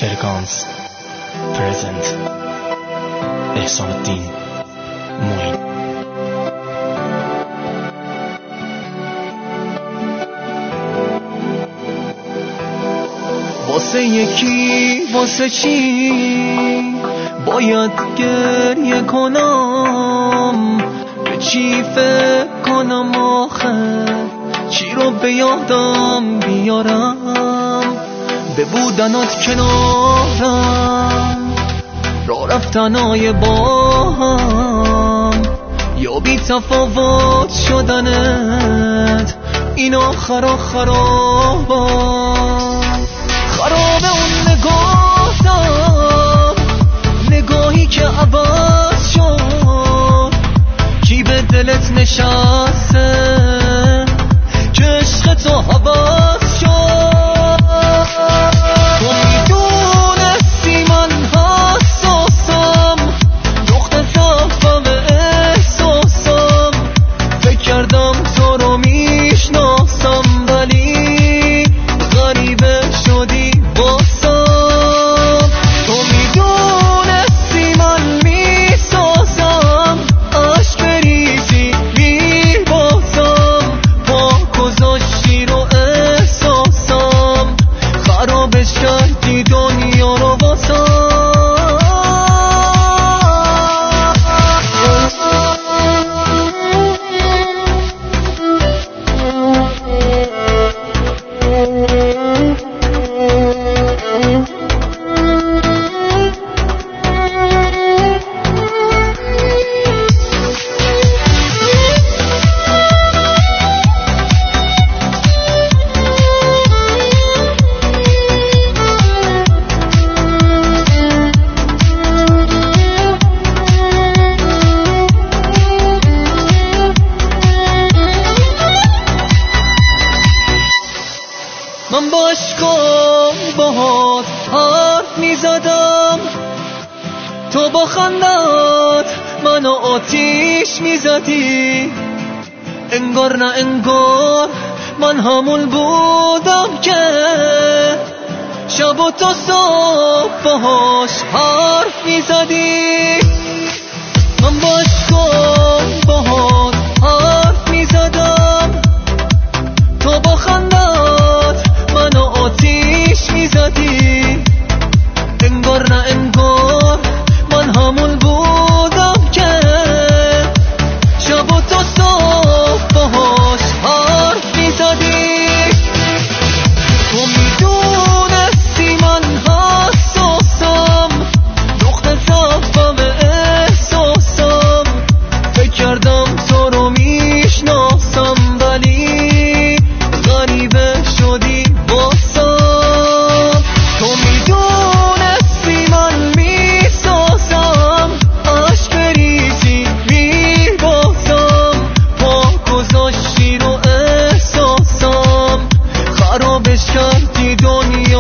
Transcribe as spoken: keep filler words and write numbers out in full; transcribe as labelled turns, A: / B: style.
A: فرکانس پرزنت احسان الدین معین. واسه یکی واسه چی باید گریه کنم، به چی فکر کنم آخه، چی رو به یادم بیارم، به بودنات کنارم، را رفتنای با هم، یا بی تفاوت شدنت، اینا خراب خرابم. خراب اون نگاهتم، نگاهی که عوض شد، کی به دلت نشسته که عشق تو حوض شد. تو میدونستی من حساسم، نقطه ضعفم احساسم، فکر کردم تو رو میشناسم ولی غریبه شدی باسم. تو میدونستی من میسازم، عشق بریزی میبازم، پا گذاشتی رو احساسم، خرابش کردی دنیا رو واسم. من با عشقم باهات حرف میزدم، تو با خندت منو آتیش میزدی، انگار نه انگار من همون بودم که شب و تا صبح باهاش حرف میزدی. من با عشقم باهات حرف میزدم، تو با خندت منو آتیش میزدی، انگار نه انگار من همون بودم که شب و تا صبح باهاش حرف میزدی. تو میدونستی من حساسم، نقطه ضعفم احساسم، فکر کردم تو رو میشناسم ولی غریبه شدی باسم. تو میدونستی من میسازم، عشق بریزی میبازم، پا گذاشتی رو احساسم، خرابش کردی دنیا